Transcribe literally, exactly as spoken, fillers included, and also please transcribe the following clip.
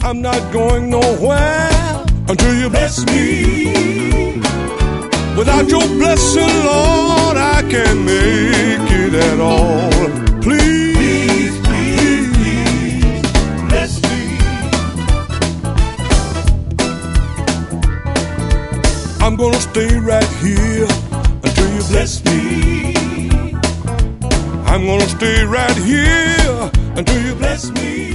I'm not going nowhere until you bless me. Without your blessing, Lord, I can't make it at all. Please, please, please, bless me. I'm gonna stay right here until you bless me. I'm gonna stay right here until you bless me.